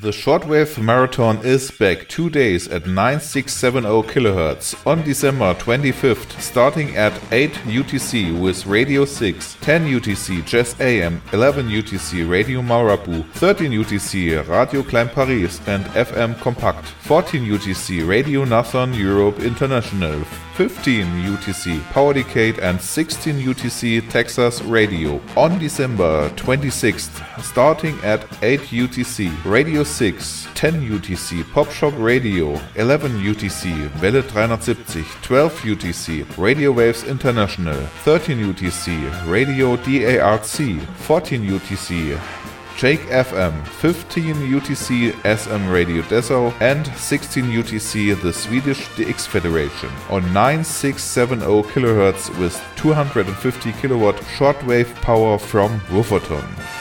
The Shortwave Marathon is back 2 days at 9670 kHz on December 25th, starting at 8 UTC with Radio 6, 10 UTC Jazz AM, 11 UTC Radio Marabu, 13 UTC Radio Klein Paris and FM Compact, 14 UTC Radio Northern Europe International, 15 UTC Power Decade and 16 UTC Texas Radio. On December 26th, starting at 8 UTC Radio 6, 10 UTC Pop Shop Radio, 11 UTC Welle 370, 12 UTC Radio Waves International, 13 UTC Radio DARC, 14 UTC Jake FM, 15 UTC SM Radio Dessau and 16 UTC the Swedish DX Federation on 9670 kHz with 250 kW shortwave power from Wupperton.